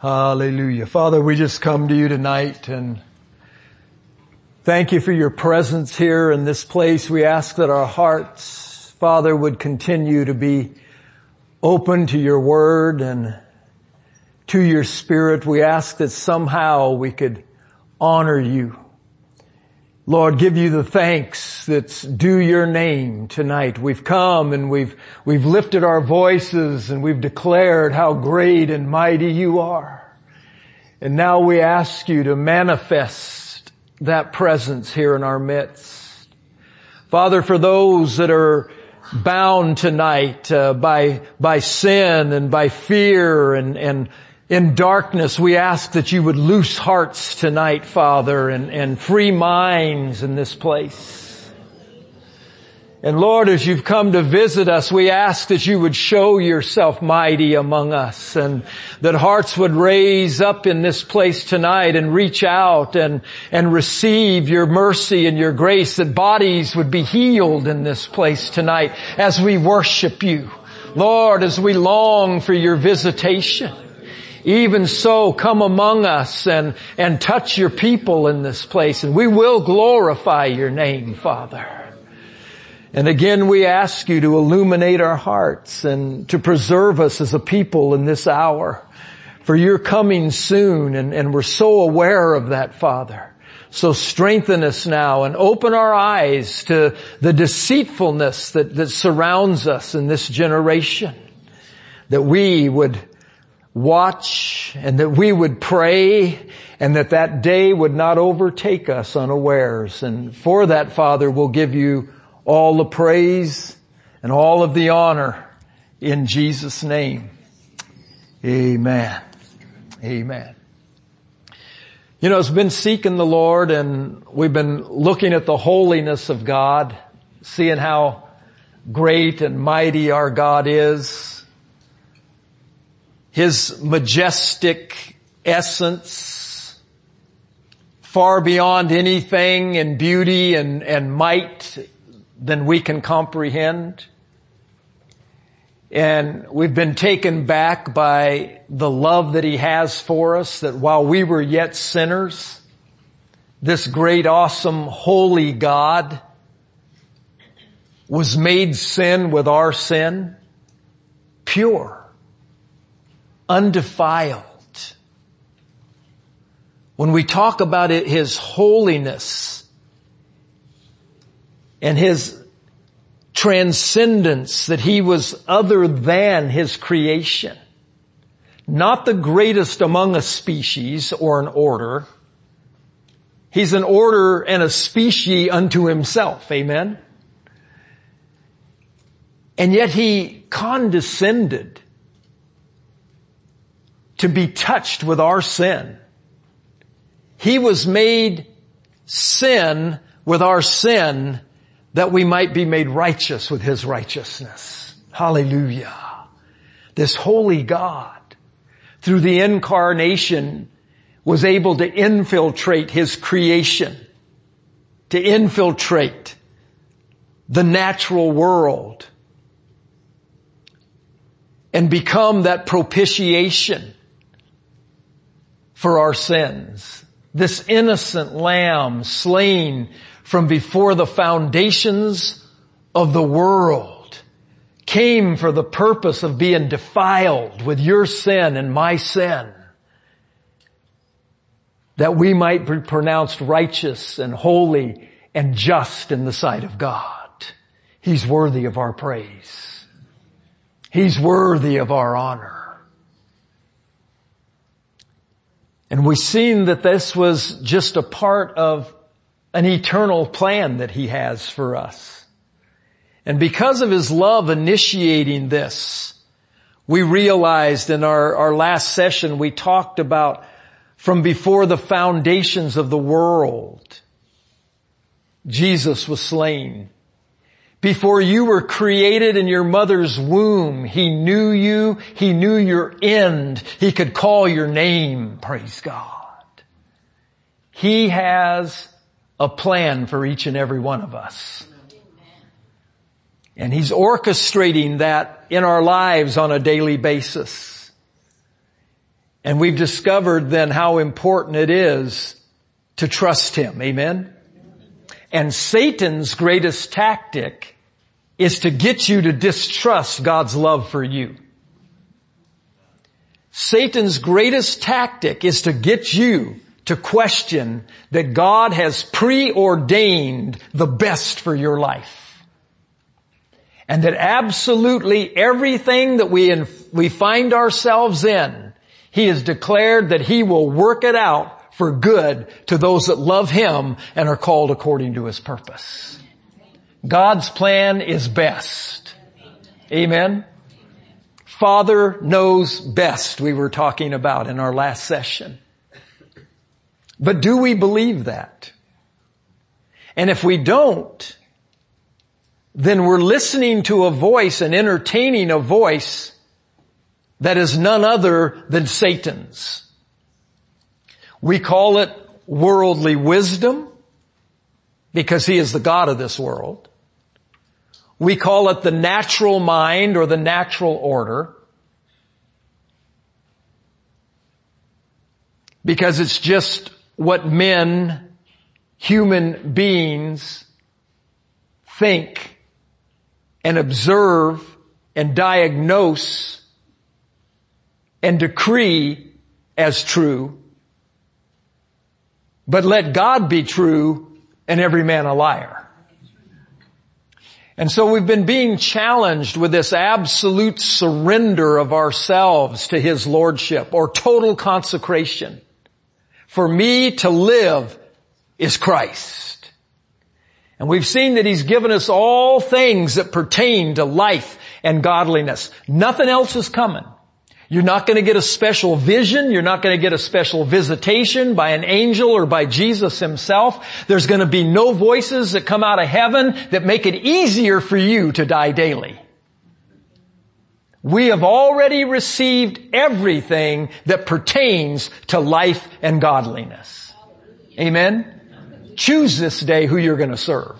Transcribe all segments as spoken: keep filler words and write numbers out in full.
Hallelujah. Father, we just come to you tonight and thank you for your presence here in this place. We ask that our hearts, Father, would continue to be open to your word and to your spirit. We ask that somehow we could honor you. Lord, give you the thanks that's due your name tonight. We've come and we've, we've lifted our voices and we've declared how great and mighty you are. And now we ask you to manifest that presence here in our midst. Father, for those that are bound tonight uh, by, by sin and by fear and, and in darkness, we ask that you would loose hearts tonight, Father, and, and free minds in this place. And Lord, as you've come to visit us, we ask that you would show yourself mighty among us and that hearts would raise up in this place tonight and reach out and, and receive your mercy and your grace, that bodies would be healed in this place tonight as we worship you. Lord, as we long for your visitation. Even so, come among us and, and touch your people in this place, and we will glorify your name, Father. And again, we ask you to illuminate our hearts and to preserve us as a people in this hour. For you're coming soon, and, and we're so aware of that, Father. So strengthen us now and open our eyes to the deceitfulness that, that surrounds us in this generation. That we would watch and that we would pray and that that day would not overtake us unawares. And for that, Father, we'll give you all the praise and all of the honor in Jesus' name. Amen. Amen. You know, it's been seeking the Lord and we've been looking at the holiness of God, seeing how great and mighty our God is. His majestic essence, far beyond anything in beauty and, and might than we can comprehend. And we've been taken back by the love that he has for us, that while we were yet sinners, this great, awesome, holy God was made sin with our sin, pure, undefiled. When we talk about it, his holiness and his transcendence, that he was other than his creation, not the greatest among a species or an order. He's an order and a species unto himself. Amen. And yet he condescended to be touched with our sin. He was made sin with our sin that we might be made righteous with his righteousness. Hallelujah. This holy God, through the incarnation, was able to infiltrate his creation, to infiltrate the natural world and become that propitiation for our sins. This innocent lamb slain from before the foundations of the world came for the purpose of being defiled with your sin and my sin, that we might be pronounced righteous and holy and just in the sight of God. He's worthy of our praise. He's worthy of our honor. And we've seen that this was just a part of an eternal plan that he has for us. And because of his love initiating this, we realized in our, our last session, we talked about from before the foundations of the world, Jesus was slain. Before you were created in your mother's womb, he knew you. He knew your end. He could call your name. Praise God. He has a plan for each and every one of us. And he's orchestrating that in our lives on a daily basis. And we've discovered then how important it is to trust Him. Amen? And Satan's greatest tactic is to get you to distrust God's love for you. Satan's greatest tactic is to get you to question that God has preordained the best for your life. And that absolutely everything that we, in, we find ourselves in, He has declared that He will work it out for good to those that love Him and are called according to His purpose. God's plan is best. Amen? Father knows best, we were talking about in our last session. But do we believe that? And if we don't, then we're listening to a voice and entertaining a voice that is none other than Satan's. We call it worldly wisdom because he is the God of this world. We call it the natural mind or the natural order because it's just what men, human beings, think and observe and diagnose and decree as true. But let God be true and every man a liar. And so we've been being challenged with this absolute surrender of ourselves to His Lordship or total consecration. For me to live is Christ. And we've seen that He's given us all things that pertain to life and godliness. Nothing else is coming. You're not going to get a special vision. You're not going to get a special visitation by an angel or by Jesus Himself. There's going to be no voices that come out of heaven that make it easier for you to die daily. We have already received everything that pertains to life and godliness. Amen? Choose this day who you're going to serve.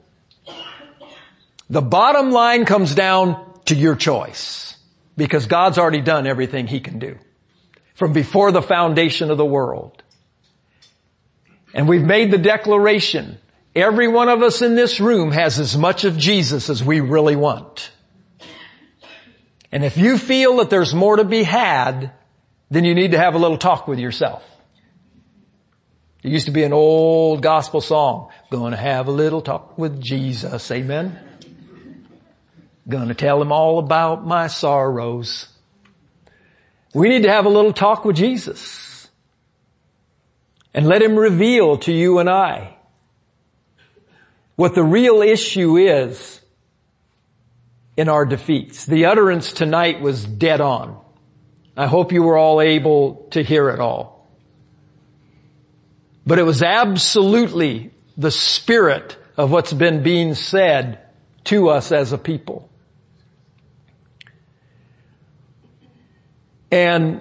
The bottom line comes down to your choice. Because God's already done everything He can do. From before the foundation of the world. And we've made the declaration. Every one of us in this room has as much of Jesus as we really want. And if you feel that there's more to be had, then you need to have a little talk with yourself. There used to be an old gospel song. Gonna have a little talk with Jesus. Amen. Gonna tell Him all about my sorrows. We need to have a little talk with Jesus. And let Him reveal to you and I what the real issue is in our defeats. The utterance tonight was dead on. I hope you were all able to hear it all. But it was absolutely the spirit of what's been being said to us as a people. And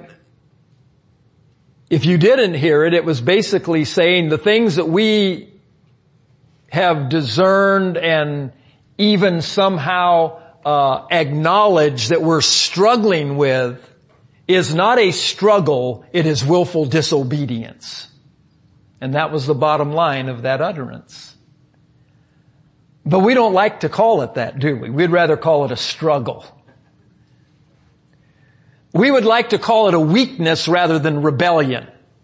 if you didn't hear it, it was basically saying the things that we have discerned and even somehow uh, acknowledged that we're struggling with is not a struggle, it is willful disobedience. And that was the bottom line of that utterance. But we don't like to call it that, do we? We'd rather call it a struggle. We would like to call it a weakness rather than rebellion.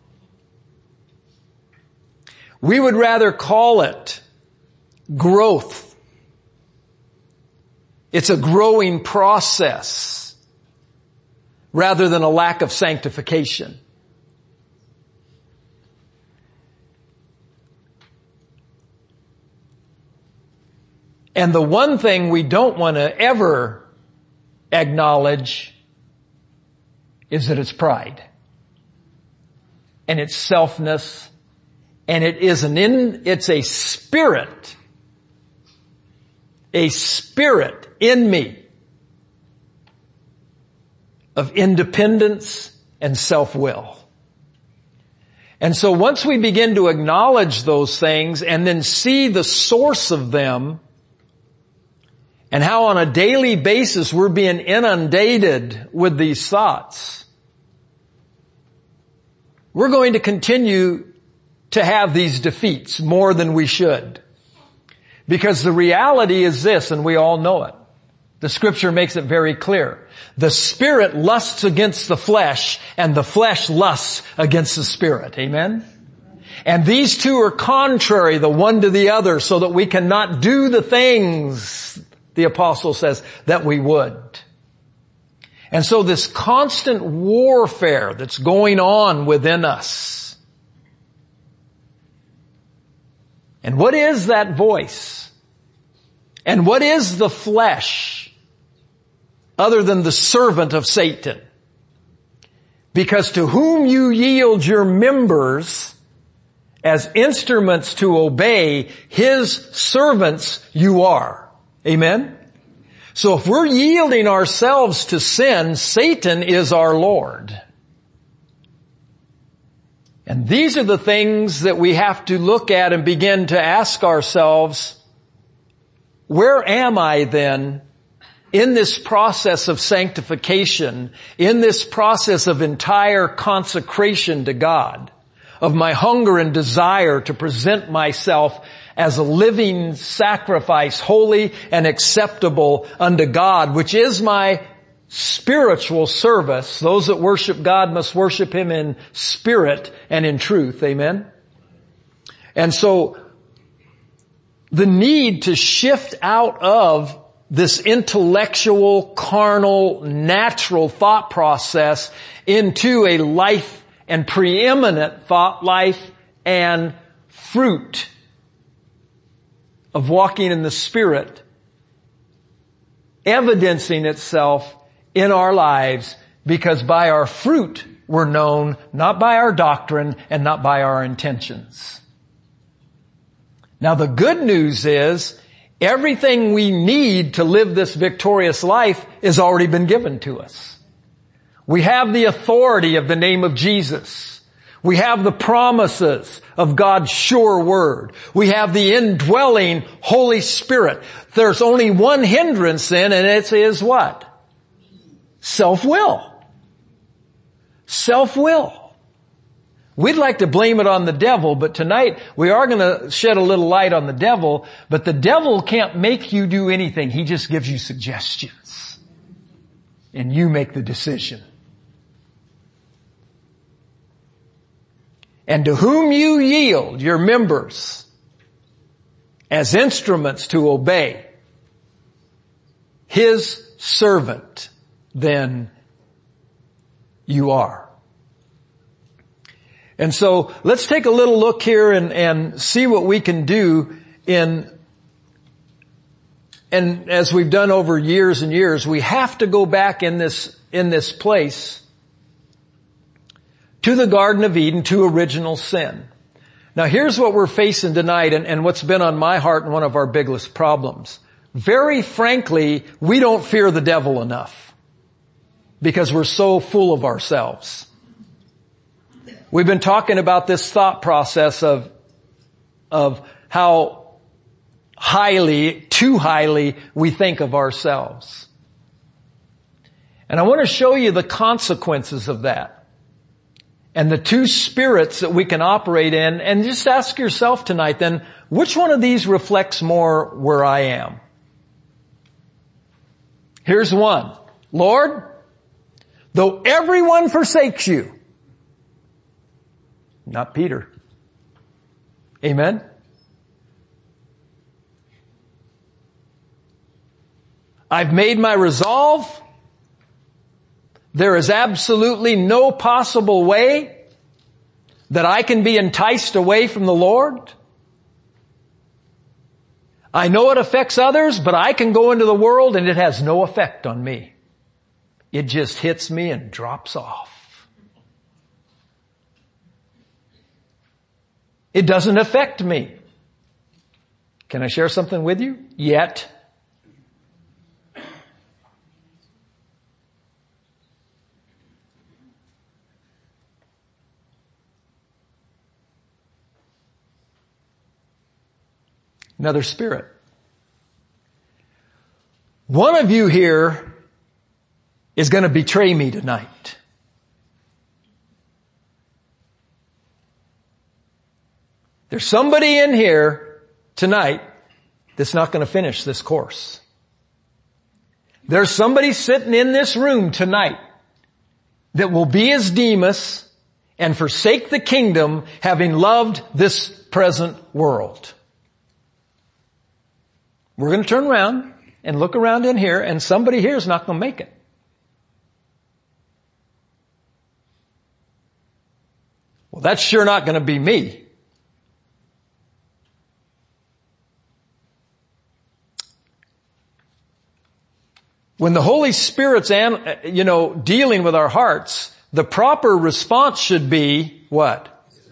We would rather call it growth. It's a growing process rather than a lack of sanctification. And the one thing we don't want to ever acknowledge is that it's pride. And it's selfness. And it is an in, it's a spirit. A spirit in me of independence and self-will. And so once we begin to acknowledge those things and then see the source of them and how on a daily basis we're being inundated with these thoughts, we're going to continue to have these defeats more than we should. Because the reality is this, and we all know it. The scripture makes it very clear. The spirit lusts against the flesh, and the flesh lusts against the spirit. Amen? And these two are contrary, the one to the other, so that we cannot do the things, the apostle says, that we would. And so this constant warfare that's going on within us. And what is that voice? And what is the flesh other than the servant of Satan? Because to whom you yield your members as instruments to obey, his servants you are. Amen? So if we're yielding ourselves to sin, Satan is our Lord. And these are the things that we have to look at and begin to ask ourselves, where am I then in this process of sanctification, in this process of entire consecration to God, of my hunger and desire to present myself as a living sacrifice, holy and acceptable unto God, which is my spiritual service. Those that worship God must worship Him in spirit and in truth. Amen? And so, the need to shift out of this intellectual, carnal, natural thought process into a life and preeminent thought life and fruit of walking in the Spirit, evidencing itself in our lives, because by our fruit we're known, not by our doctrine and not by our intentions. Now the good news is, everything we need to live this victorious life has already been given to us. We have the authority of the name of Jesus. We have the promises of God's sure word. We have the indwelling Holy Spirit. There's only one hindrance then, and it is what? Self-will. Self-will. We'd like to blame it on the devil, but tonight we are going to shed a little light on the devil, but the devil can't make you do anything. He just gives you suggestions. And you make the decision. And to whom you yield your members as instruments to obey, his servant then you are. And so let's take a little look here and, and see what we can do in, and as we've done over years and years, we have to go back in this, in this place to the Garden of Eden, to original sin. Now here's what we're facing tonight, and, and what's been on my heart and one of our biggest problems. Very frankly, we don't fear the devil enough because we're so full of ourselves. We've been talking about this thought process of, of how highly, too highly we think of ourselves. And I want to show you the consequences of that. And the two spirits that we can operate in, and just ask yourself tonight then, which one of these reflects more where I am? Here's one. Lord, though everyone forsakes you. Not Peter. Amen? I've made my resolve. There is absolutely no possible way that I can be enticed away from the Lord. I know it affects others, but I can go into the world and it has no effect on me. It just hits me and drops off. It doesn't affect me. Can I share something with you? Yet. Another spirit. One of you here is going to betray me tonight. There's somebody in here tonight that's not going to finish this course. There's somebody sitting in this room tonight that will be as Demas and forsake the kingdom, having loved this present world. We're going to turn around and look around in here, and somebody here is not going to make it. Well, that's sure not going to be me. When the Holy Spirit's, you know, dealing with our hearts, the proper response should be what?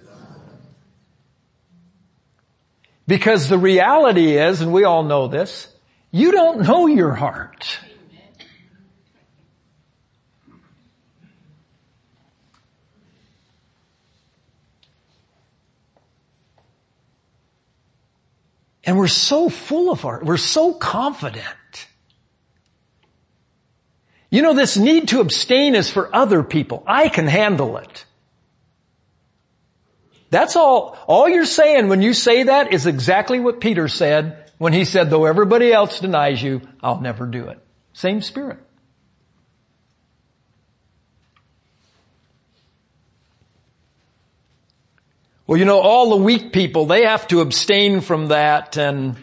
Because the reality is, and we all know this, you don't know your heart. And we're so full of our, we're so confident. You know, this need to abstain is for other people. I can handle it. That's all, all you're saying when you say that is exactly what Peter said when he said, though everybody else denies you, I'll never do it. Same spirit. Well, you know, all the weak people, they have to abstain from that, and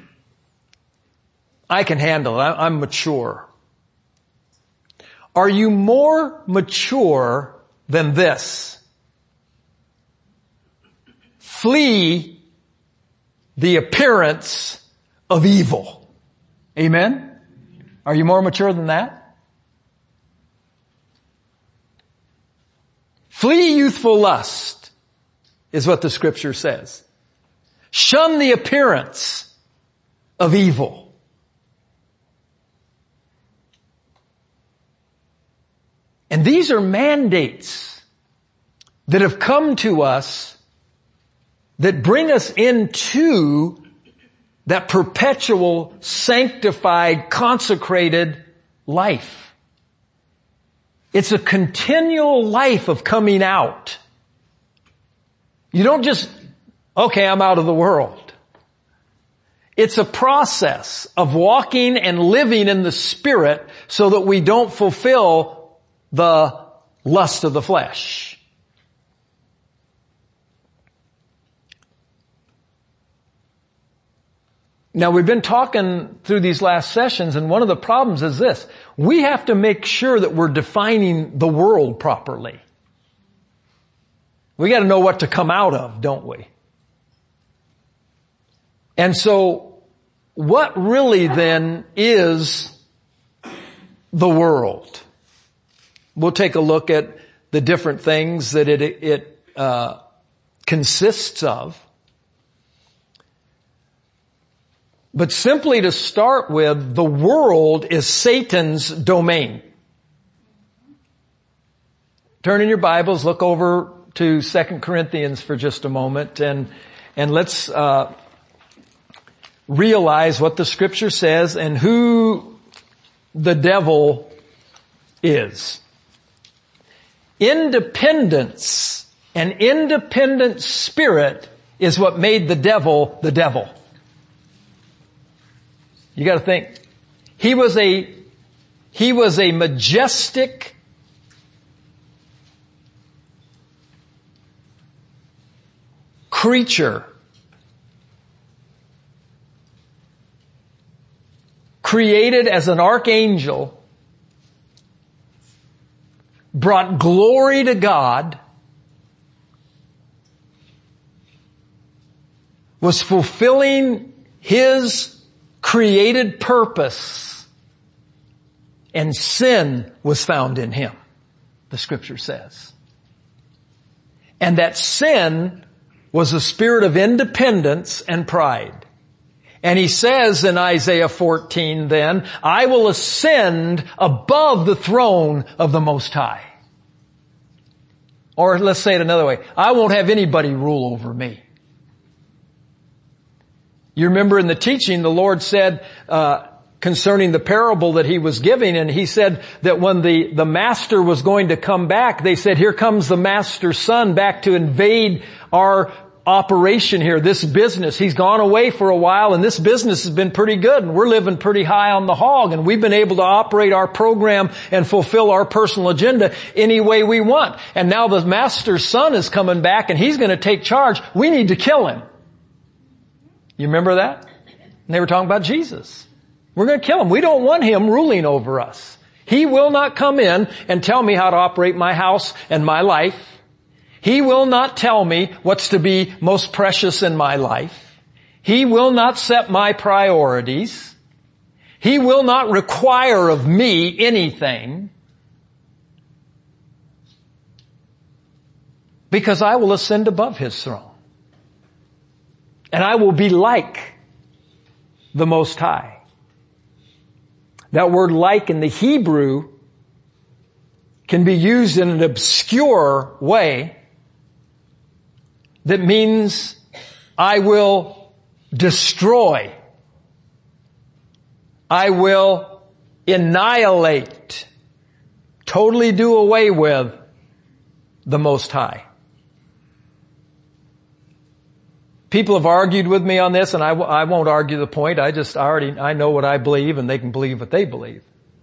I can handle it. I'm mature. Are you more mature than this? Flee the appearance of evil. Amen? Are you more mature than that? Flee youthful lust is what the scripture says. Shun the appearance of evil. And these are mandates that have come to us that bring us into that perpetual, sanctified, consecrated life. It's a continual life of coming out. You don't just, okay, I'm out of the world. It's a process of walking and living in the Spirit so that we don't fulfill the lust of the flesh. Now, we've been talking through these last sessions, and one of the problems is this. We have to make sure that we're defining the world properly. We got to know what to come out of, don't we? And so, what really then is the world? We'll take a look at the different things that it, it uh, consists of. But simply to start with, the world is Satan's domain. Turn in your Bibles, look over to Second Corinthians for just a moment, and and let's uh, realize what the Scripture says and who the devil is. Independence, an independent spirit, is what made the devil the devil. You got to think. He was a he was a majestic, creature, created as an archangel, brought glory to God, was fulfilling His created purpose, and sin was found in Him, the Scripture says. And that sin was a spirit of independence and pride. And he says in Isaiah fourteen then, I will ascend above the throne of the Most High. Or let's say it another way, I won't have anybody rule over me. You remember in the teaching the Lord said uh concerning the parable that He was giving, and He said that when the, the master was going to come back, they said, here comes the master's son back to invade our operation here, this business. He's gone away for a while and this business has been pretty good and we're living pretty high on the hog and we've been able to operate our program and fulfill our personal agenda any way we want. And now the master's son is coming back and he's going to take charge. We need to kill him. You remember that? And they were talking about Jesus. We're going to kill him. We don't want him ruling over us. He will not come in and tell me how to operate my house and my life. He will not tell me what's to be most precious in my life. He will not set my priorities. He will not require of me anything. Because I will ascend above his throne. And I will be like the Most High. That word like in the Hebrew can be used in an obscure way that means I will destroy. I will annihilate, totally do away with the Most High. People have argued with me on this and I, w- I won't argue the point. I just I already, I know what I believe and they can believe what they believe.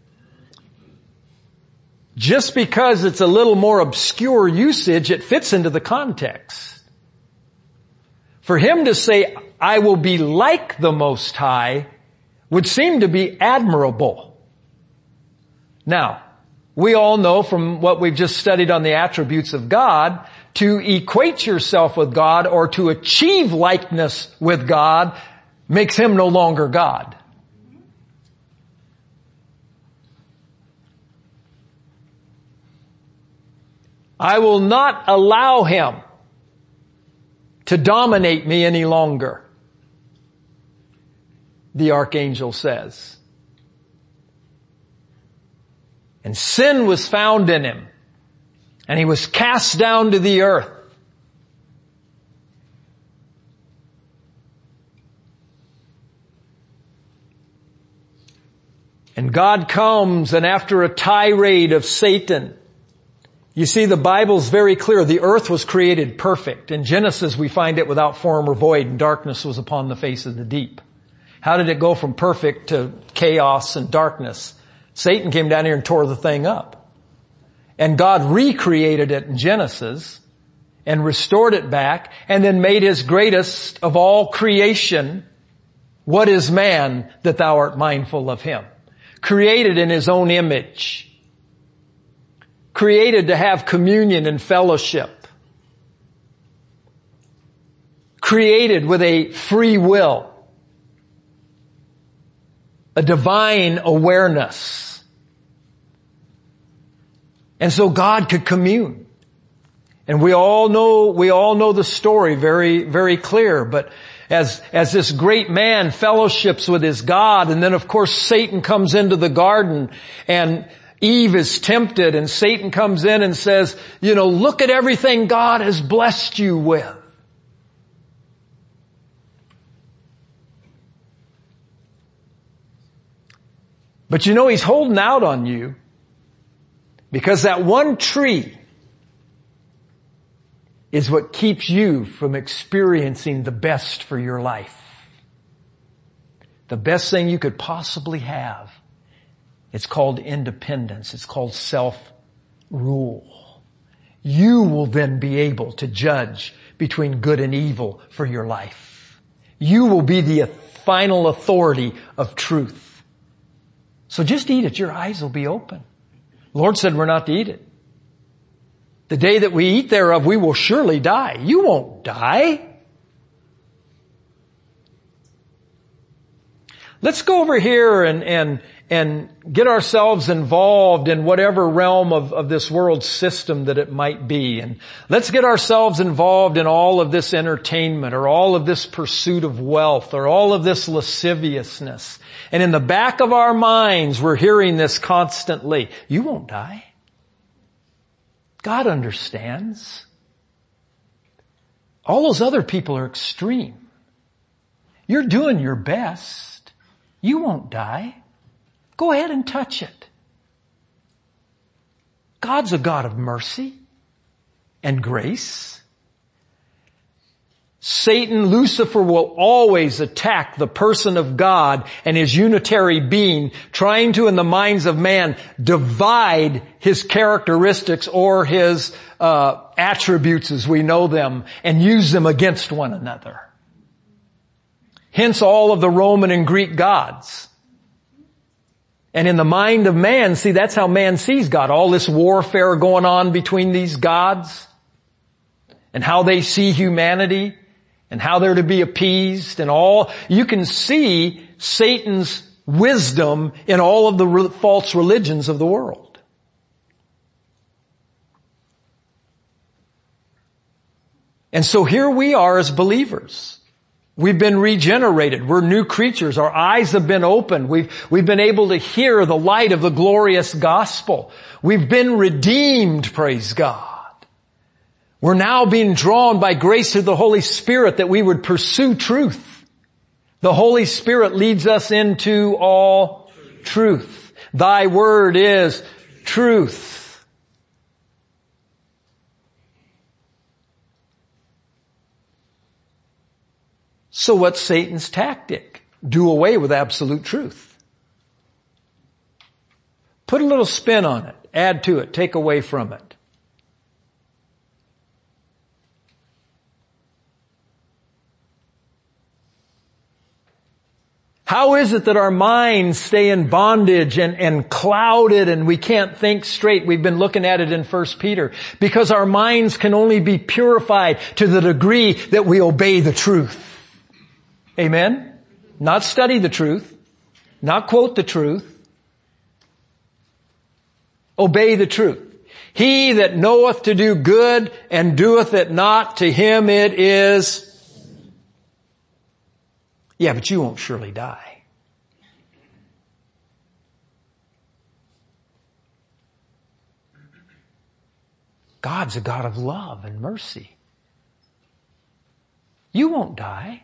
Just because it's a little more obscure usage, it fits into the context. For him to say, I will be like the Most High, would seem to be admirable. Now, we all know from what we've just studied on the attributes of God, to equate yourself with God or to achieve likeness with God makes him no longer God. I will not allow him to dominate me any longer, the archangel says. And sin was found in him, and he was cast down to the earth. And God comes, and after a tirade of Satan, you see, the Bible's very clear. The earth was created perfect. In Genesis, we find it without form or void, and darkness was upon the face of the deep. How did it go from perfect to chaos and darkness? Satan came down here and tore the thing up. And God recreated it in Genesis and restored it back and then made his greatest of all creation. What is man that thou art mindful of him? Created in his own image. Created to have communion and fellowship. Created with a free will. A divine awareness. And so God could commune. And we all know, we all know the story very, very clear. But as, as this great man fellowships with his God, and then of course Satan comes into the garden and Eve is tempted and Satan comes in and says, you know, look at everything God has blessed you with. But you know, he's holding out on you because that one tree is what keeps you from experiencing the best for your life. The best thing you could possibly have. It's called independence. It's called self-rule. You will then be able to judge between good and evil for your life. You will be the final authority of truth. So just eat it. Your eyes will be open. The Lord said we're not to eat it. The day that we eat thereof, we will surely die. You won't die. Let's go over here and, and, and get ourselves involved in whatever realm of, of this world system that it might be. And let's get ourselves involved in all of this entertainment or all of this pursuit of wealth or all of this lasciviousness. And in the back of our minds, we're hearing this constantly. You won't die. God understands. All those other people are extreme. You're doing your best. You won't die. Go ahead and touch it. God's a God of mercy and grace. Satan, Lucifer, will always attack the person of God and his unitary being, trying to, in the minds of man, divide his characteristics or his uh, attributes as we know them and use them against one another. Hence all of the Roman and Greek gods. And in the mind of man, see, that's how man sees God. All this warfare going on between these gods and how they see humanity and how they're to be appeased and all. You can see Satan's wisdom in all of the re- false religions of the world. And so here we are as believers. We've been regenerated. We're new creatures. Our eyes have been opened. We've, we've been able to hear the light of the glorious gospel. We've been redeemed, praise God. We're now being drawn by grace through the Holy Spirit that we would pursue truth. The Holy Spirit leads us into all truth. Thy word is truth. So what's Satan's tactic? Do away with absolute truth. Put a little spin on it. Add to it. Take away from it. How is it that our minds stay in bondage and, and clouded and we can't think straight? We've been looking at it in First Peter. Because our minds can only be purified to the degree that we obey the truth. Amen? Not study the truth. Not quote the truth. Obey the truth. He that knoweth to do good and doeth it not, to him it is... Yeah, but you won't surely die. God's a God of love and mercy. You won't die.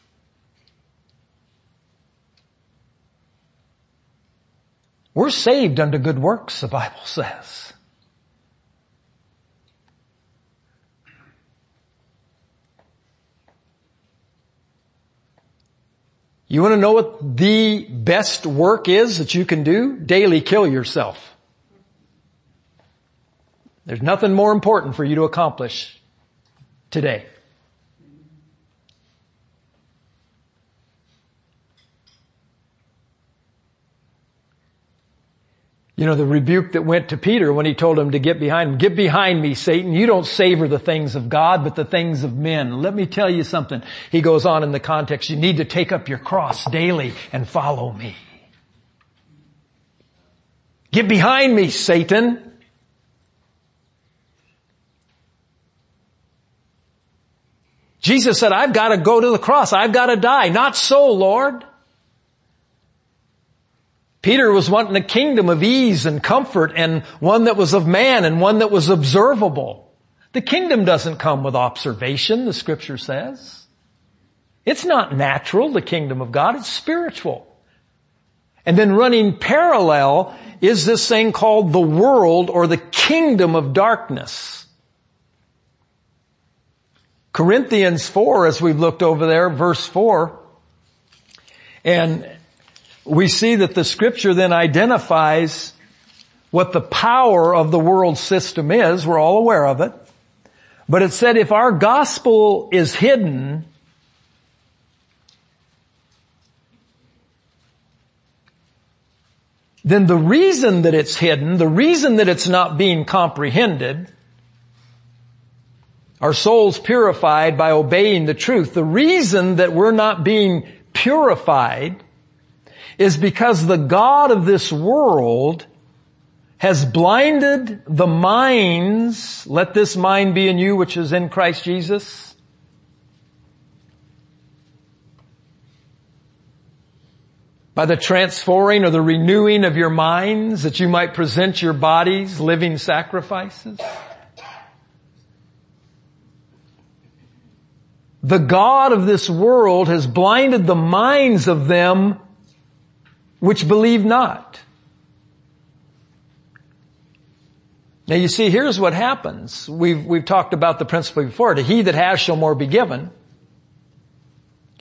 We're saved unto good works, the Bible says. You want to know what the best work is that you can do? Daily kill yourself. There's nothing more important for you to accomplish today. You know, the rebuke that went to Peter when he told him to get behind him. Get behind me, Satan. You don't savor the things of God, but the things of men. Let me tell you something. He goes on in the context. You need to take up your cross daily and follow me. Get behind me, Satan. Jesus said, I've got to go to the cross. I've got to die. Not so, Lord. Peter was wanting a kingdom of ease and comfort and one that was of man and one that was observable. The kingdom doesn't come with observation, the scripture says. It's not natural, the kingdom of God. It's spiritual. And then running parallel is this thing called the world or the kingdom of darkness. Corinthians four, as we've looked over there, verse four, and we see that the scripture then identifies what the power of the world system is. We're all aware of it. But it said if our gospel is hidden, then the reason that it's hidden, the reason that it's not being comprehended, our souls purified by obeying the truth, the reason that we're not being purified is because the God of this world has blinded the minds, let this mind be in you which is in Christ Jesus. By the transforming or the renewing of your minds, that you might present your bodies living sacrifices. The God of this world has blinded the minds of them which believe not. Now you see, here's what happens. We've, we've talked about the principle before. To he that has shall more be given.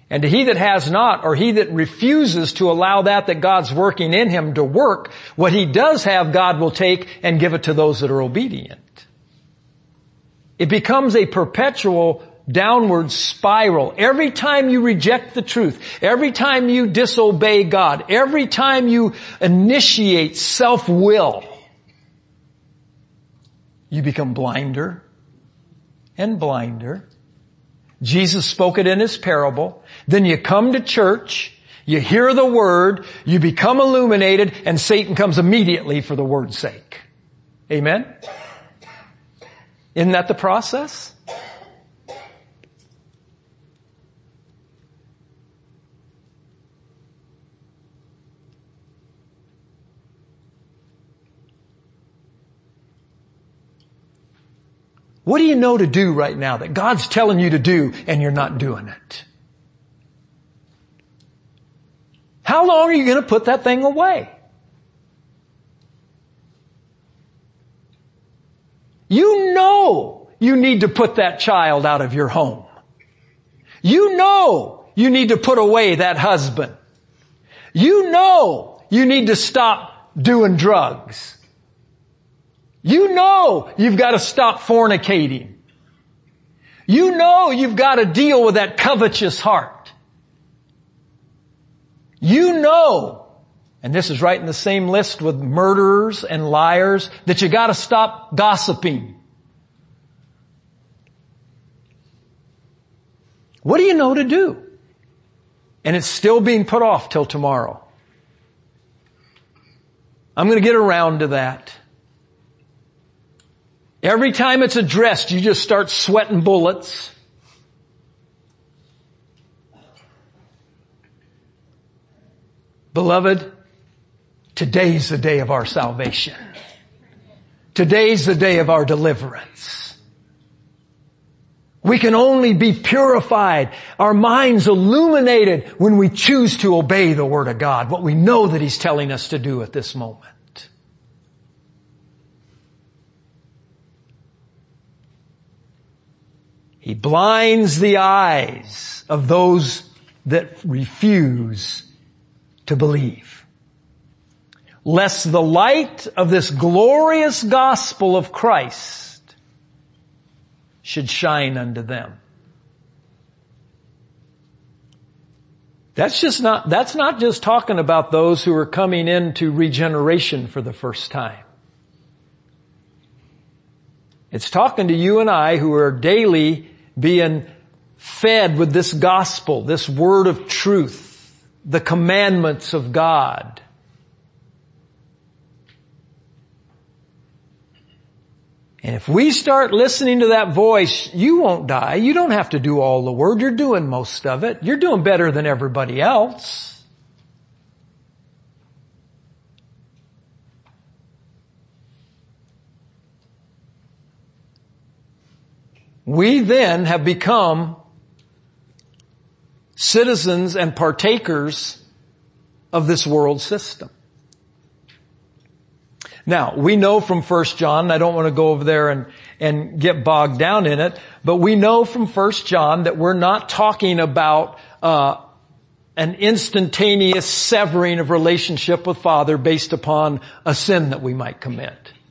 And to he that has not, or he that refuses to allow that that God's working in him to work, what he does have, God will take and give it to those that are obedient. It becomes a perpetual downward spiral. Every time you reject the truth, every time you disobey God, every time you initiate self-will, you become blinder and blinder. Jesus spoke it in his parable. Then you come to church, you hear the word, you become illuminated, and Satan comes immediately for the word's sake. Amen? Isn't that the process? What do you know to do right now that God's telling you to do and you're not doing it? How long are you going to put that thing away? You know you need to put that child out of your home. You know you need to put away that husband. You know you need to stop doing drugs. You know you've got to stop fornicating. You know you've got to deal with that covetous heart. You know, and this is right in the same list with murderers and liars, that you got to stop gossiping. What do you know to do? And it's still being put off till tomorrow. I'm going to get around to that. Every time it's addressed, you just start sweating bullets. Beloved, today's the day of our salvation. Today's the day of our deliverance. We can only be purified, our minds illuminated when we choose to obey the Word of God, what we know that He's telling us to do at this moment. He blinds the eyes of those that refuse to believe, lest the light of this glorious gospel of Christ should shine unto them. That's just not, that's not just talking about those who are coming into regeneration for the first time. It's talking to you and I who are daily being fed with this gospel, this word of truth, the commandments of God. And if we start listening to that voice, you won't die. You don't have to do all the word. You're doing most of it. You're doing better than everybody else. We then have become citizens and partakers of this world system. Now, we know from First John, and I don't want to go over there and, and get bogged down in it, but we know from First John that we're not talking about uh an instantaneous severing of relationship with Father based upon a sin that we might commit.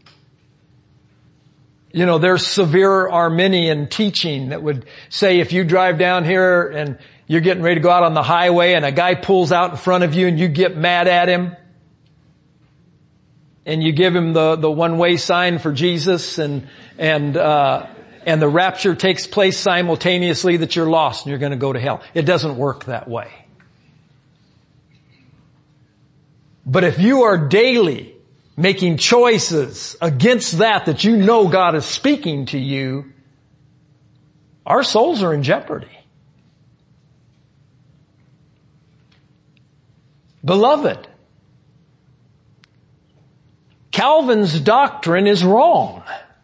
You know, there's severe Arminian teaching that would say if you drive down here and you're getting ready to go out on the highway and a guy pulls out in front of you and you get mad at him and you give him the, the one-way sign for Jesus and, and, uh, and the rapture takes place simultaneously, that you're lost and you're going to go to hell. It doesn't work that way. But if you are daily making choices against that, that you know God is speaking to you, our souls are in jeopardy. Beloved, Calvin's doctrine is wrong.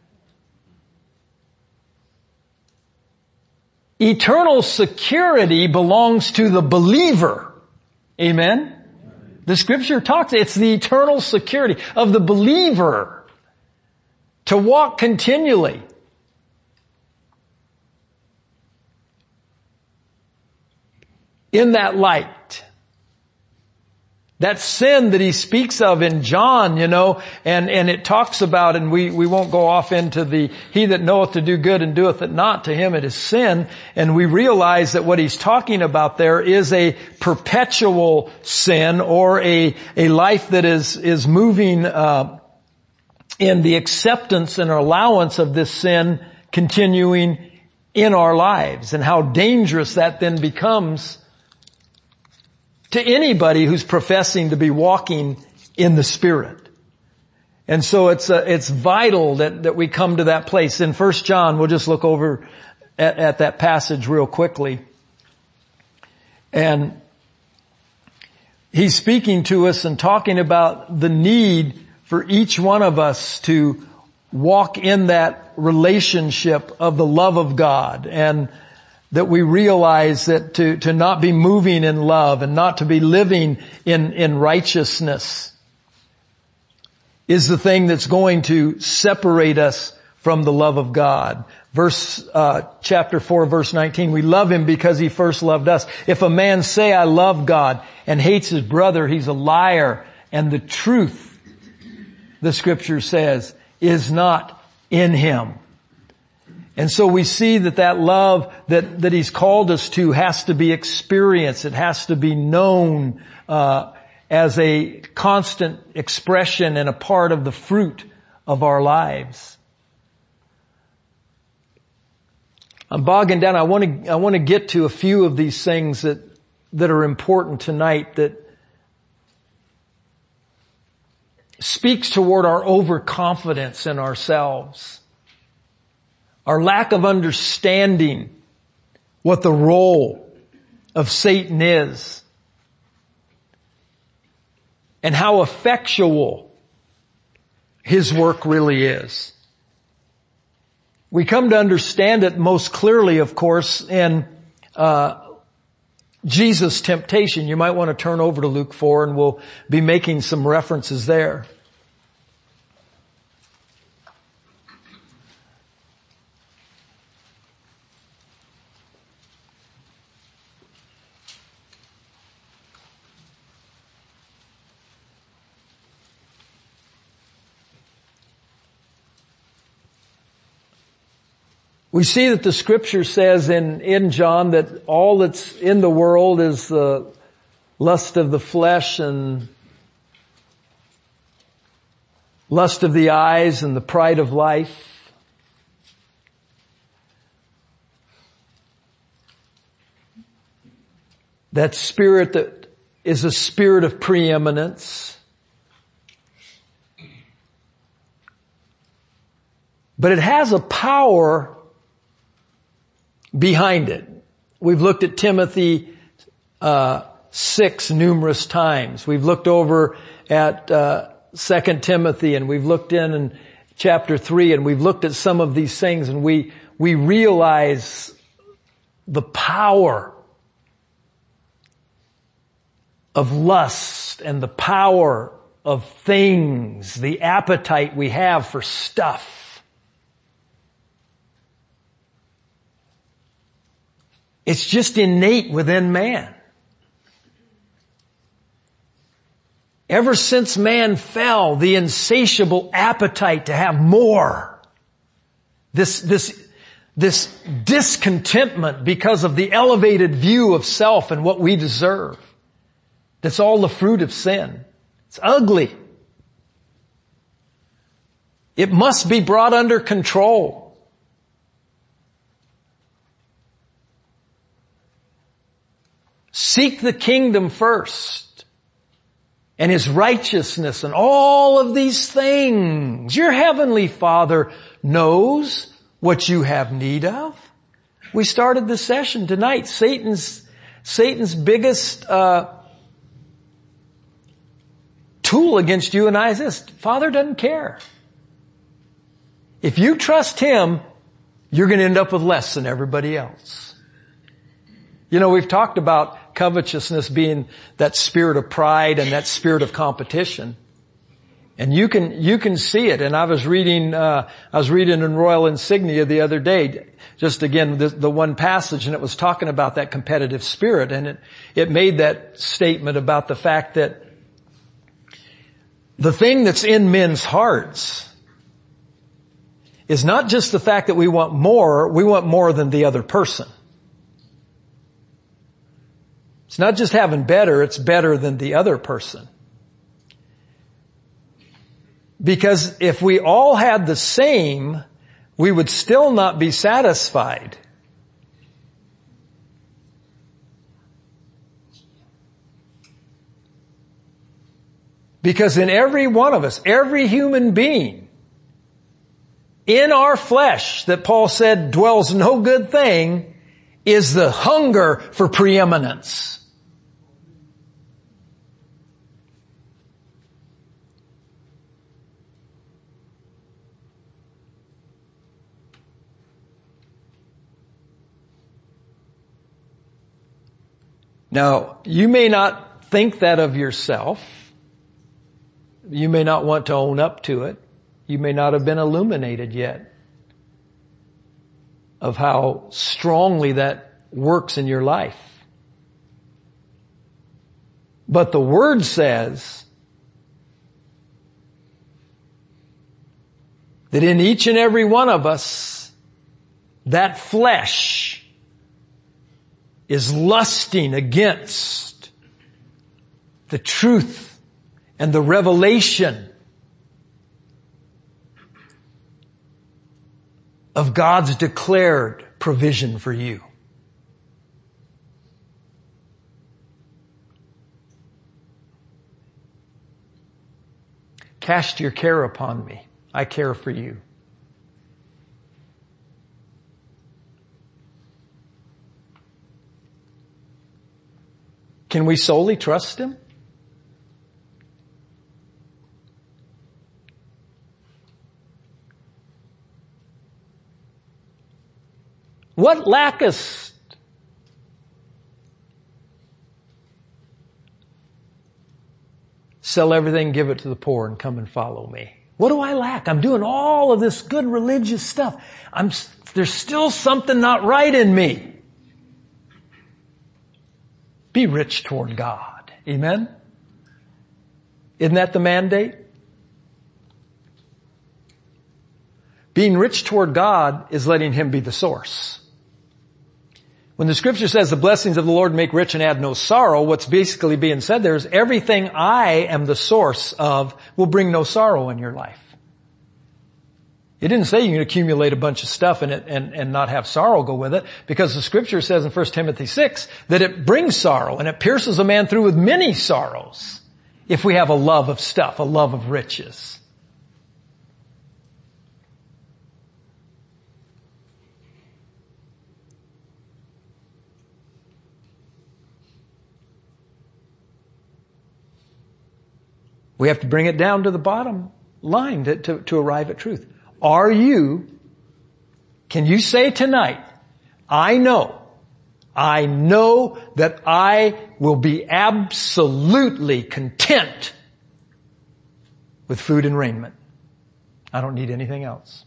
Eternal security belongs to the believer. Amen? The scripture talks, it's the eternal security of the believer to walk continually. in that light. That sin that he speaks of in John, you know, and, and it talks about, and we, we won't go off into the, he that knoweth to do good and doeth it not, to him it is sin. And we realize that what he's talking about there is a perpetual sin, or a, a life that is, is moving, uh, in the acceptance and allowance of this sin continuing in our lives, and how dangerous that then becomes to anybody who's professing to be walking in the Spirit. And so it's uh, it's vital that, that we come to that place. In First John, we'll just look over at, at that passage real quickly. And he's speaking to us and talking about the need for each one of us to walk in that relationship of the love of God, and that we realize that to, to not be moving in love and not to be living in, in righteousness is the thing that's going to separate us from the love of God. Verse, uh, chapter four, verse nineteen, we love him because he first loved us. If a man say, I love God, and hates his brother, he's a liar, and the truth, the scripture says, is not in him. And so we see that that love that, that he's called us to has to be experienced. It has to be known, uh, as a constant expression and a part of the fruit of our lives. I'm bogging down. I want to, I want to get to a few of these things that, that are important tonight, that speaks toward our overconfidence in ourselves. Our lack of understanding what the role of Satan is, and how effectual his work really is. We come to understand it most clearly, of course, in uh Jesus' temptation. You might want to turn over to Luke four, and we'll be making some references there. We see that the scripture says in, in John that all that's in the world is the lust of the flesh and lust of the eyes and the pride of life. That spirit that is a spirit of preeminence. But it has a power behind it. We've looked at Timothy uh six numerous times. We've looked over at uh Second Timothy, and we've looked in in chapter three, and we've looked at some of these things, and we we realize the power of lust and the power of things, the appetite we have for stuff. It's just innate within man. Ever since man fell, the insatiable appetite to have more, this, this, this discontentment because of the elevated view of self and what we deserve, that's all the fruit of sin. It's ugly. It must be brought under control. Seek the kingdom first and his righteousness and all of these things. Your heavenly Father knows what you have need of. We started the session tonight. Satan's, Satan's biggest, uh, tool against you and I is this: Father doesn't care. If you trust him, you're going to end up with less than everybody else. You know, we've talked about covetousness being that spirit of pride and that spirit of competition. And you can, you can see it. And I was reading, uh, I was reading in Royal Insignia the other day, just again, the, the one passage, and it was talking about that competitive spirit. And it, it made that statement about the fact that the thing that's in men's hearts is not just the fact that we want more, we want more than the other person. It's not just having better, it's better than the other person. Because if we all had the same, we would still not be satisfied. Because in every one of us, every human being, in our flesh, that Paul said dwells no good thing, is the hunger for preeminence. Now, you may not think that of yourself. You may not want to own up to it. You may not have been illuminated yet of how strongly that works in your life. But the Word says that in each and every one of us, that flesh is lusting against the truth and the revelation of God's declared provision for you. Cast your care upon me. I care for you. Can we solely trust Him? What lackest? Sell everything, give it to the poor, and come and follow me. What do I lack? I'm doing all of this good religious stuff. I'm, there's still something not right in me. Be rich toward God. Amen? Isn't that the mandate? Being rich toward God is letting Him be the source. When the Scripture says the blessings of the Lord make rich and add no sorrow, what's basically being said there is everything I am the source of will bring no sorrow in your life. It didn't say you can accumulate a bunch of stuff and, it, and, and not have sorrow go with it, because the Scripture says in First Timothy six that it brings sorrow and it pierces a man through with many sorrows if we have a love of stuff, a love of riches. We have to bring it down to the bottom line to, to, to arrive at truth. Are you, can you say tonight, I know, I know that I will be absolutely content with food and raiment. I don't need anything else.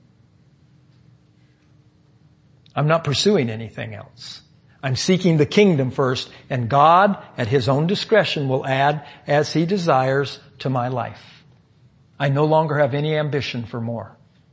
I'm not pursuing anything else. I'm seeking the kingdom first, and God, at His own discretion, will add as He desires to my life. I no longer have any ambition for more.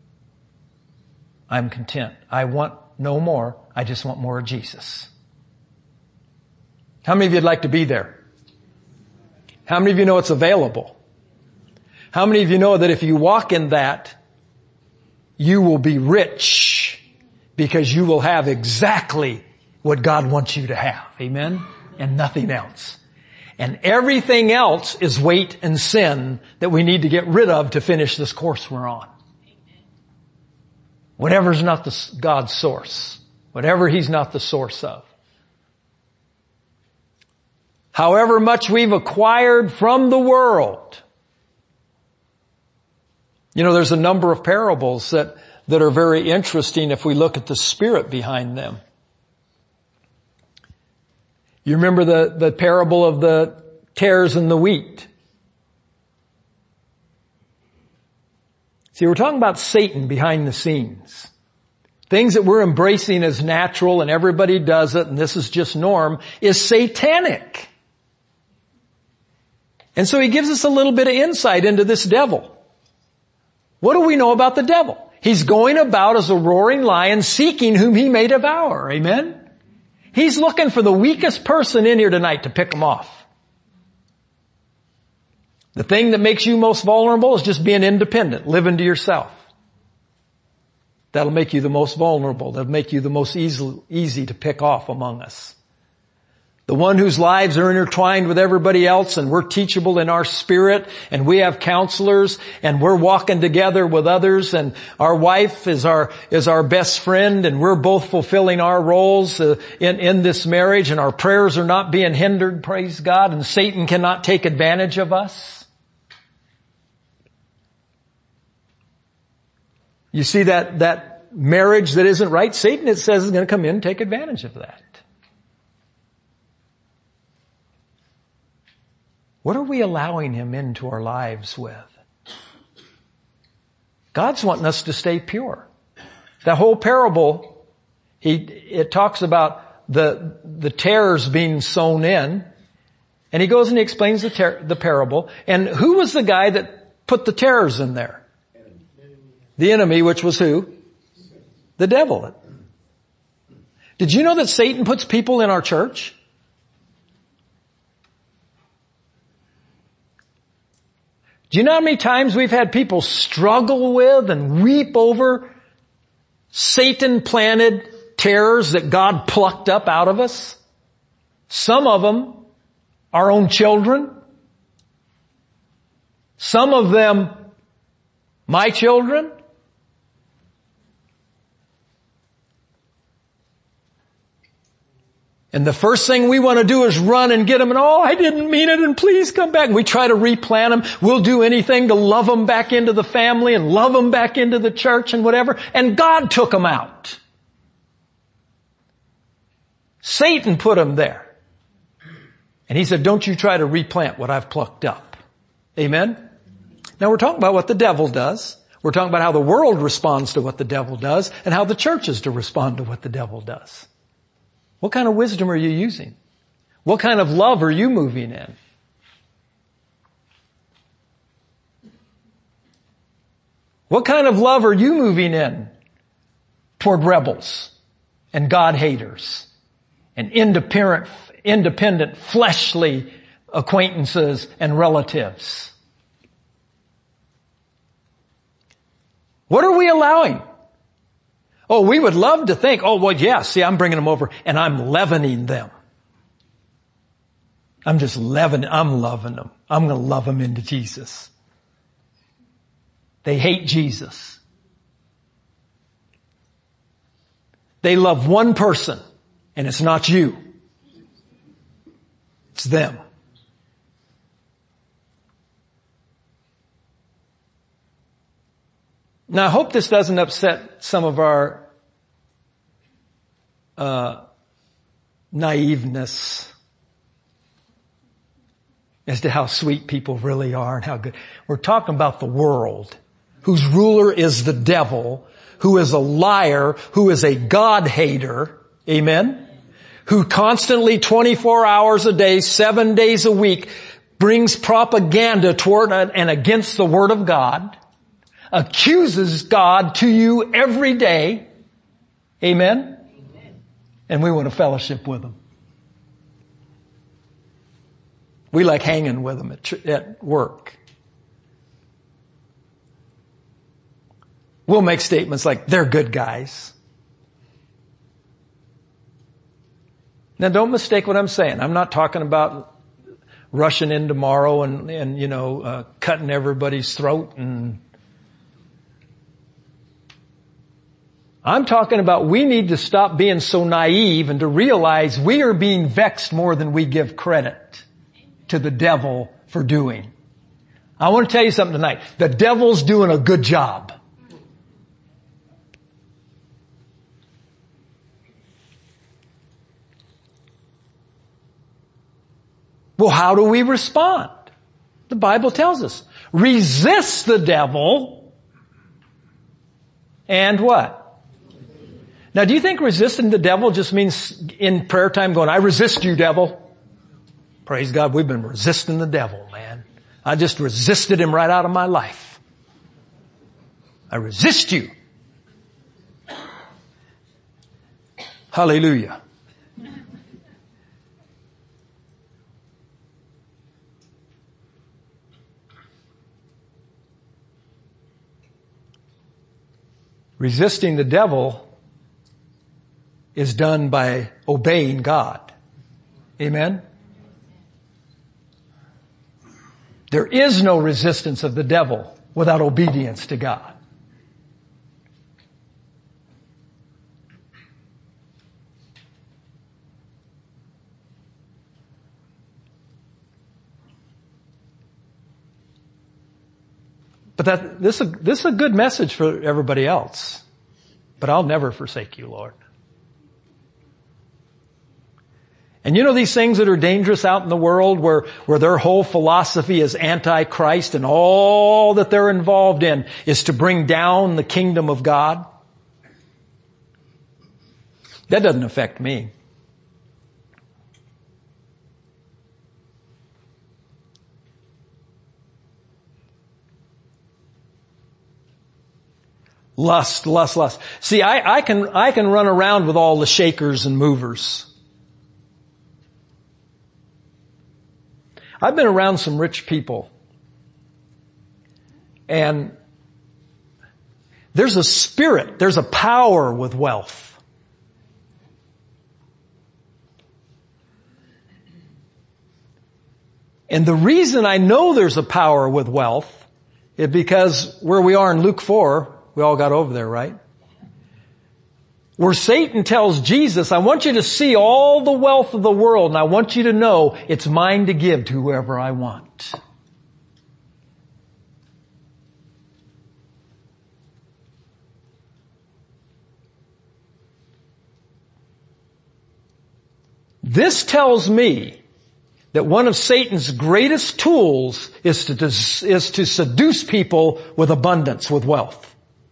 I'm content. I want no more. I just want more of Jesus. How many of you would like to be there? How many of you know it's available? How many of you know that if you walk in that, you will be rich because you will have exactly what God wants you to have. Amen? And nothing else. And everything else is weight and sin that we need to get rid of to finish this course we're on. Whatever's not the God's source. Whatever He's not the source of. However much we've acquired from the world. You know, there's a number of parables that, that are very interesting if we look at the spirit behind them. You remember the, the parable of the tares and the wheat? See, we're talking about Satan behind the scenes. Things that we're embracing as natural and everybody does it and this is just norm is satanic. And so he gives us a little bit of insight into this devil. What do we know about the devil? He's going about as a roaring lion seeking whom he may devour. Amen? He's looking for the weakest person in here tonight to pick him off. The thing that makes you most vulnerable is just being independent, living to yourself. That'll make you the most vulnerable. That'll make you the most easy, easy to pick off among us. The one whose lives are intertwined with everybody else and we're teachable in our spirit and we have counselors and we're walking together with others and our wife is our, is our best friend and we're both fulfilling our roles uh, in, in this marriage and our prayers are not being hindered, praise God, and Satan cannot take advantage of us. You see that, that marriage that isn't right, Satan, it says, is going to come in and take advantage of that. What are we allowing him into our lives with? God's wanting us to stay pure. The whole parable, he, it talks about the, the tares being sown in, and he goes and he explains the, ter- the parable. And who was the guy that put the tares in there? The enemy, which was who? The devil. Did you know that Satan puts people in our church? Do you know how many times we've had people struggle with and weep over Satan-planted terrors that God plucked up out of us? Some of them, our own children. Some of them, my children. And the first thing we want to do is run and get them and, oh, I didn't mean it and please come back. And we try to replant them. We'll do anything to love them back into the family and love them back into the church and whatever. And God took them out. Satan put them there. And he said, don't you try to replant what I've plucked up. Amen? Now we're talking about what the devil does. We're talking about how the world responds to what the devil does and how the church is to respond to what the devil does. What kind of wisdom are you using? What kind of love are you moving in? What kind of love are you moving in toward rebels and God haters and independent, independent fleshly acquaintances and relatives? What are we allowing? Oh, we would love to think, oh, well, yeah, see, I'm bringing them over and I'm leavening them. I'm just leavening, I'm loving them. I'm going to love them into Jesus. They hate Jesus. They love one person and it's not you. It's them. Now I hope this doesn't upset some of our uh naiveness as to how sweet people really are and how good. We're talking about the world, whose ruler is the devil, who is a liar, who is a God hater, amen, who constantly twenty-four hours a day, seven days a week brings propaganda toward and against the Word of God, accuses God to you every day. Amen? Amen. And we want to fellowship with them. We like hanging with them at, at work. We'll make statements like, they're good guys. Now don't mistake what I'm saying. I'm not talking about rushing in tomorrow and, and you know, uh, cutting everybody's throat and I'm talking about we need to stop being so naive and to realize we are being vexed more than we give credit to the devil for doing. I want to tell you something tonight. The devil's doing a good job. Well, how do we respond? The Bible tells us, resist the devil and what? Now, do you think resisting the devil just means in prayer time going, I resist you, devil? Praise God, we've been resisting the devil, man. I just resisted him right out of my life. I resist you. Hallelujah. Resisting the devil is done by obeying God. Amen? There is no resistance of the devil without obedience to God. But that, this, is, this is a good message for everybody else. But I'll never forsake you, Lord. And you know these things that are dangerous out in the world where, where their whole philosophy is anti-Christ and all that they're involved in is to bring down the kingdom of God? That doesn't affect me. Lust, lust, lust. See, I, I can, I can run around with all the shakers and movers. I've been around some rich people. And there's a spirit, there's a power with wealth. And the reason I know there's a power with wealth is because where we are in Luke four, we all got over there, right? Where Satan tells Jesus, I want you to see all the wealth of the world and I want you to know it's mine to give to whoever I want. This tells me that one of Satan's greatest tools is to, is to seduce people with abundance, with wealth.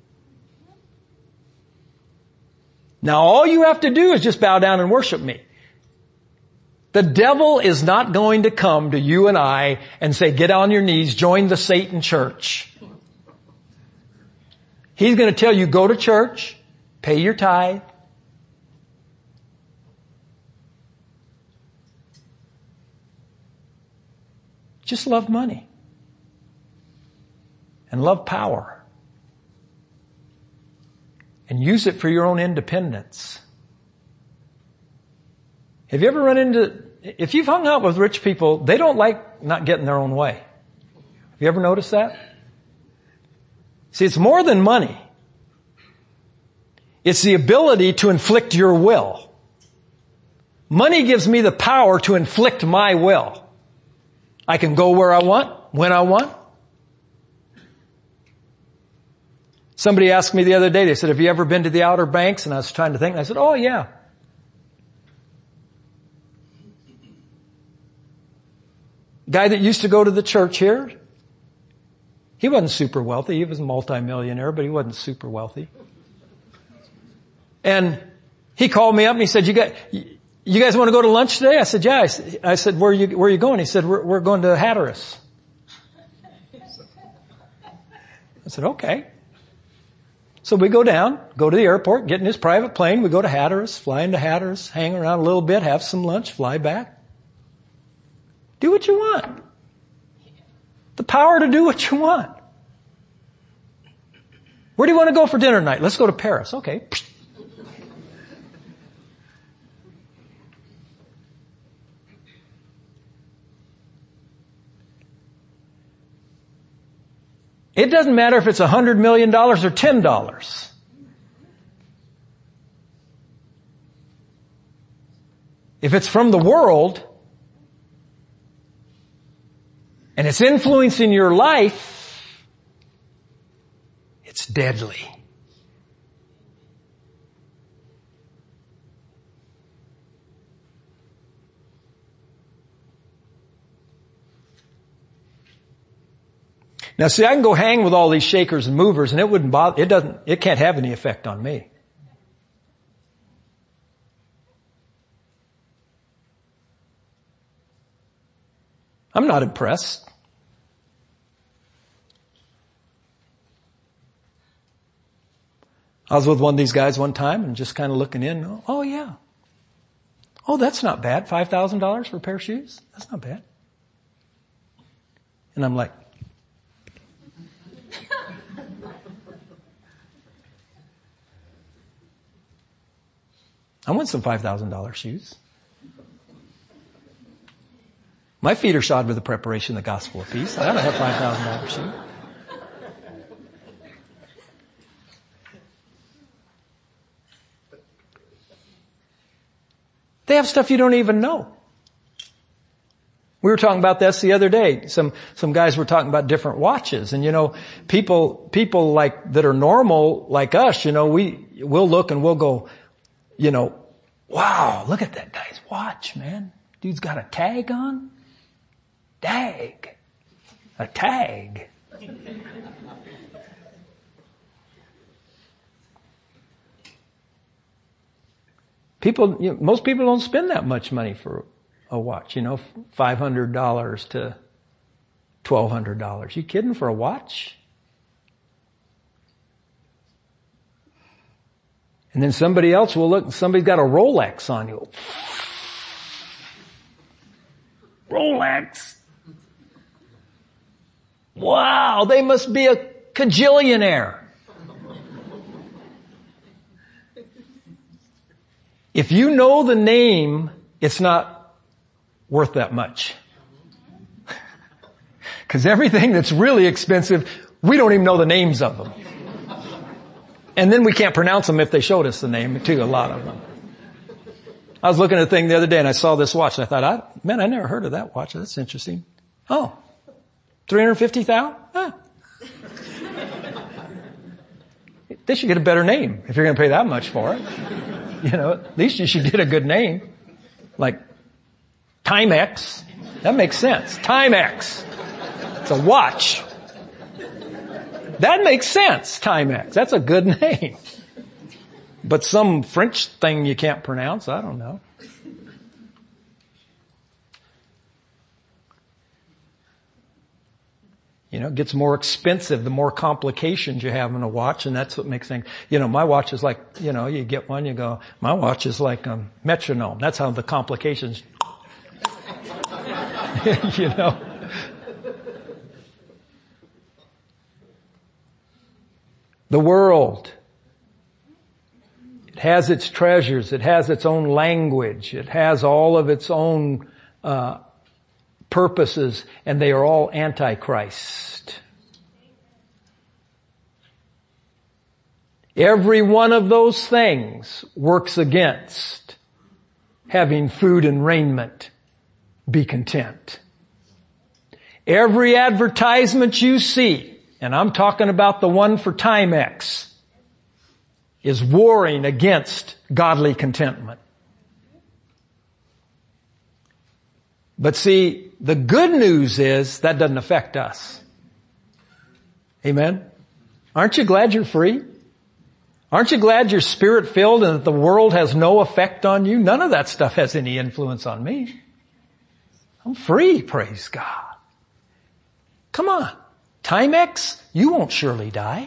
Now all you have to do is just bow down and worship me. The devil is not going to come to you and I and say, get on your knees, join the Satan church. He's going to tell you, go to church, pay your tithe. Just love money. And love power. And use it for your own independence. Have you ever run into, if you've hung out with rich people, they don't like not getting their own way. Have you ever noticed that? See, it's more than money. It's the ability to inflict your will. Money gives me the power to inflict my will. I can go where I want, when I want. Somebody asked me the other day, they said, have you ever been to the Outer Banks? And I was trying to think, and I said, oh yeah. Guy that used to go to the church here, he wasn't super wealthy. He was a multimillionaire, but he wasn't super wealthy. And he called me up and he said, you got, you guys want to go to lunch today? I said, yeah. I said, where are you, where are you going? He said, we're, we're going to Hatteras. I said, okay. So we go down, go to the airport, get in his private plane, we go to Hatteras, fly into Hatteras, hang around a little bit, have some lunch, fly back. Do what you want. The power to do what you want. Where do you want to go for dinner tonight? Let's go to Paris. Okay. It doesn't matter if it's a hundred million dollars or ten dollars. If it's from the world and it's influencing your life, it's deadly. Now see, I can go hang with all these shakers and movers and it wouldn't bother, it doesn't, it can't have any effect on me. I'm not impressed. I was with one of these guys one time and just kind of looking in. Oh yeah. Oh, that's not bad. five thousand dollars for a pair of shoes? That's not bad. And I'm like, I want some five thousand dollars shoes. My feet are shod with the preparation of the gospel of peace. I don't have five thousand dollars shoes. They have stuff you don't even know. We were talking about this the other day. Some, some guys were talking about different watches. And you know, people, people like, that are normal, like us, you know, we, we'll look and we'll go, you know, wow, look at that guy's watch, man. Dude's got a tag on. Dag. A tag. People, you know, most people don't spend that much money for a watch, you know, five hundred dollars to twelve hundred dollars. You kidding, for a watch? And then somebody else will look, somebody's got a Rolex on you. Rolex. Wow, they must be a cajillionaire. If you know the name, it's not worth that much. Because everything that's really expensive, we don't even know the names of them. And then we can't pronounce them if they showed us the name too, a lot of them. I was looking at a thing the other day and I saw this watch and I thought, I, man, I never heard of that watch. That's interesting. Oh, three hundred fifty thousand dollars? Huh. They should get a better name if you're going to pay that much for it. You know, at least you should get a good name. Like Timex. That makes sense. Timex. It's a watch. That makes sense, Timex. That's a good name. But some French thing you can't pronounce, I don't know. You know, it gets more expensive the more complications you have in a watch, and that's what makes things, you know, my watch is like, you know, you get one, you go, my watch is like a metronome. That's how the complications, you know. The world, it has its treasures, it has its own language, it has all of its own uh purposes, and they are all antichrist. Every one of those things works against having food and raiment. Be content. Every advertisement you see, and I'm talking about the one for Timex, is warring against godly contentment. But see, the good news is that doesn't affect us. Amen? Aren't you glad you're free? Aren't you glad you're spirit-filled and that the world has no effect on you? None of that stuff has any influence on me. I'm free, praise God. Come on. Timex, you won't surely die.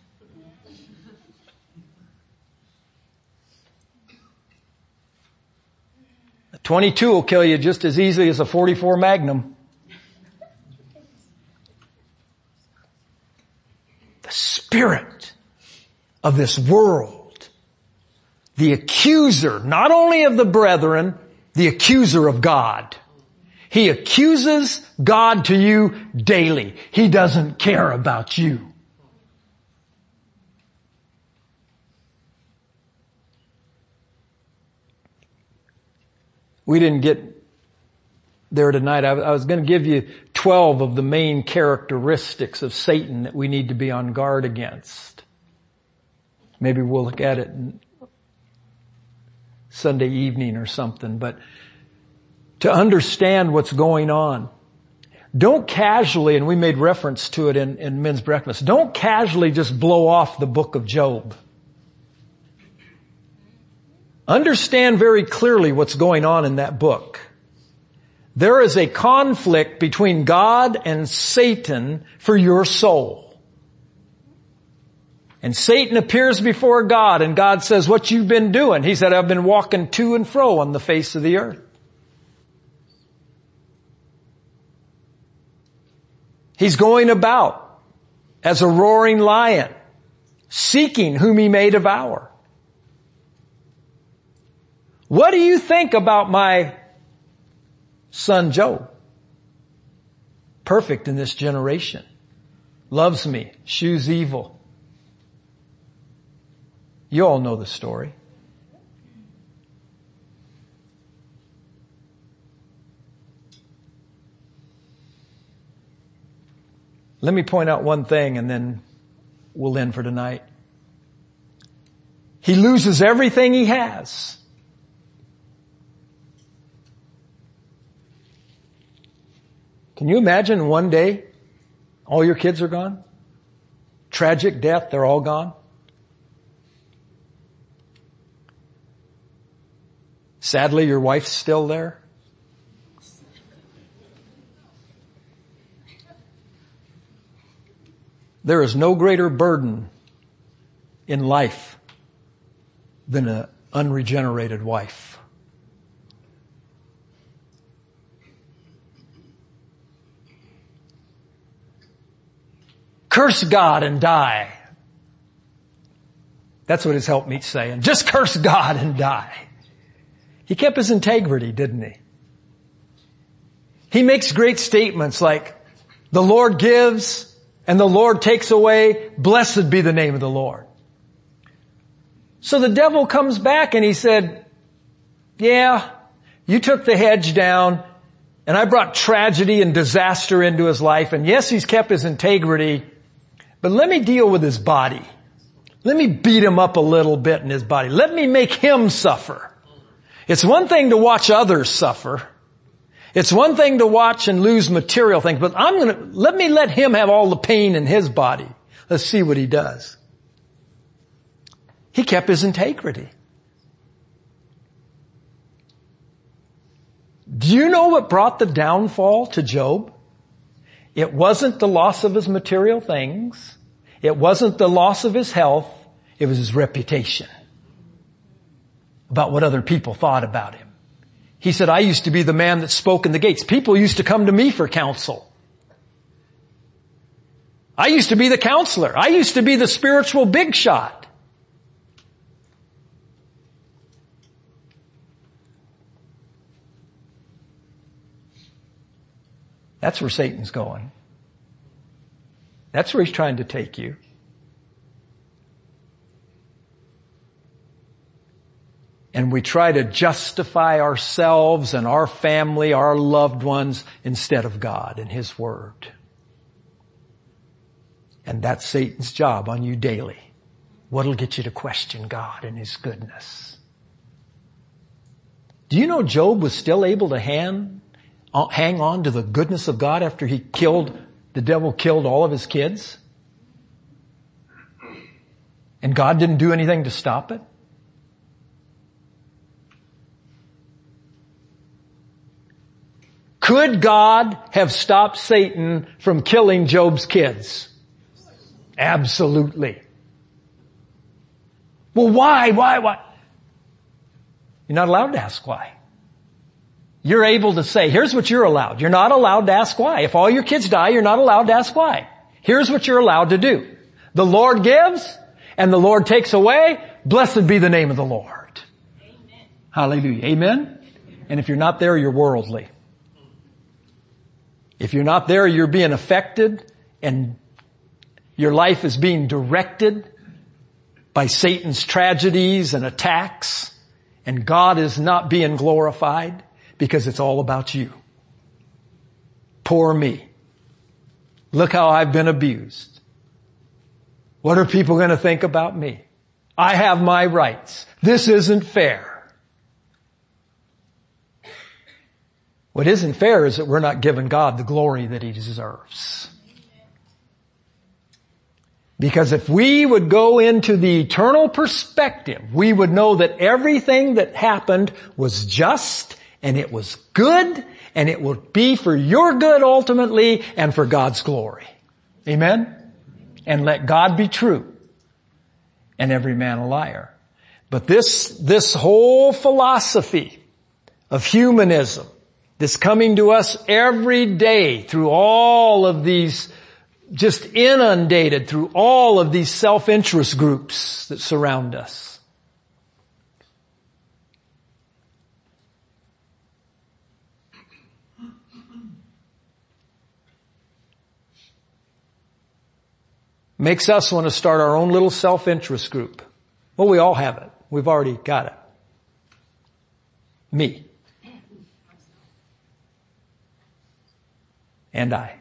twenty-two will kill you just as easily as a forty-four Magnum. The spirit of this world, the accuser, not only of the brethren, the accuser of God. He accuses God to you daily. He doesn't care about you. We didn't get there tonight. I was going to give you twelve of the main characteristics of Satan that we need to be on guard against. Maybe we'll look at it Sunday evening or something. But to understand what's going on, Don't casually, and we made reference to it in, in men's breakfast, don't casually just blow off the book of Job. Understand very clearly what's going on in that book. There is a conflict between God and Satan for your soul. And Satan appears before God, and God says, what you've been doing? He said, I've been walking to and fro on the face of the earth. He's going about as a roaring lion, seeking whom he may devour. What do you think about my son Job? Perfect in this generation. Loves me, shews evil. You all know the story. Let me point out one thing and then we'll end for tonight. He loses everything he has. Can you imagine one day all your kids are gone? Tragic death, they're all gone. Sadly, your wife's still there. There is no greater burden in life than an unregenerated wife. Curse God and die. That's what his helpmeet's saying. Just curse God and die. He kept his integrity, didn't he? He makes great statements like, the Lord gives and the Lord takes away. Blessed be the name of the Lord. So the devil comes back and he said, yeah, you took the hedge down and I brought tragedy and disaster into his life. And yes, he's kept his integrity, but let me deal with his body. Let me beat him up a little bit in his body. Let me make him suffer. It's one thing to watch others suffer. It's one thing to watch and lose material things, but I'm going to, let me let him have all the pain in his body. Let's see what he does. He kept his integrity. Do you know what brought the downfall to Job? It wasn't the loss of his material things. It wasn't the loss of his health. It was his reputation. About what other people thought about him. He said, I used to be the man that spoke in the gates. People used to come to me for counsel. I used to be the counselor. I used to be the spiritual big shot. That's where Satan's going. That's where he's trying to take you. And we try to justify ourselves and our family, our loved ones, instead of God and his word. And that's Satan's job on you daily. What'll get you to question God and his goodness? Do you know Job was still able to hang, hang on to the goodness of God after he killed, the devil killed all of his kids? And God didn't do anything to stop it? Could God have stopped Satan from killing Job's kids? Absolutely. Well, why, why, why? You're not allowed to ask why. You're able to say, here's what you're allowed. You're not allowed to ask why. If all your kids die, you're not allowed to ask why. Here's what you're allowed to do. The Lord gives and the Lord takes away. Blessed be the name of the Lord. Amen. Hallelujah. Amen? And if you're not there, you're worldly. If you're not there, you're being affected and your life is being directed by Satan's tragedies and attacks, and God is not being glorified because it's all about you. Poor me. Look how I've been abused. What are people going to think about me? I have my rights. This isn't fair. What isn't fair is that we're not giving God the glory that He deserves. Because if we would go into the eternal perspective, we would know that everything that happened was just and it was good and it will be for your good ultimately and for God's glory. Amen? And let God be true and every man a liar. But this, this whole philosophy of humanism, this coming to us every day through all of these, just inundated through all of these self-interest groups that surround us. Makes us want to start our own little self-interest group. Well, we all have it. We've already got it. Me. And I.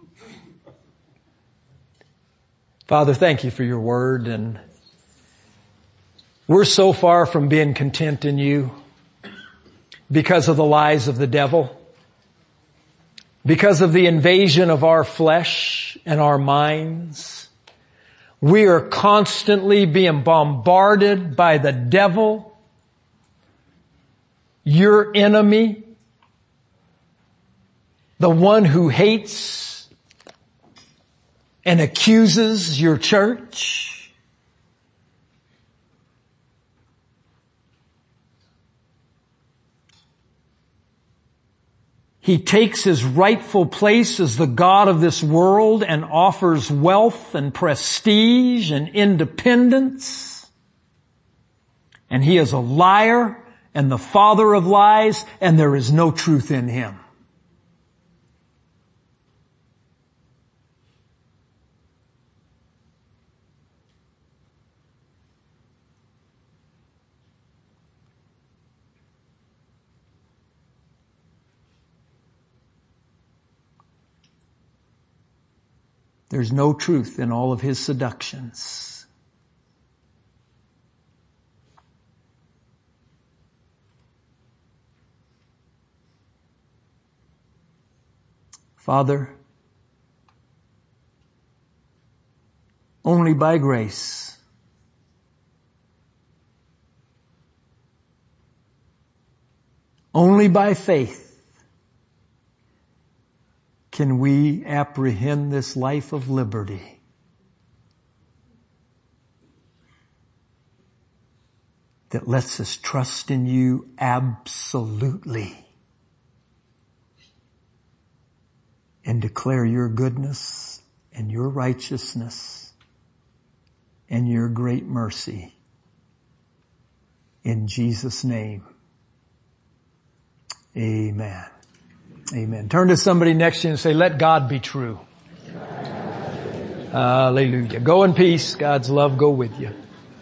Father, thank you for your word, and we're so far from being content in you because of the lies of the devil, because of the invasion of our flesh and our minds. We are constantly being bombarded by the devil, your enemy, the one who hates and accuses your church. He takes his rightful place as the God of this world and offers wealth and prestige and independence. And he is a liar and the father of lies, and there is no truth in him. There's no truth in all of his seductions. Father, only by grace, only by faith, can we apprehend this life of liberty. That lets us trust in you absolutely and declare your goodness and your righteousness and your great mercy. In Jesus' name, amen. Amen. Turn to somebody next to you and say, let God be true. Hallelujah. Go in peace. God's love go with you.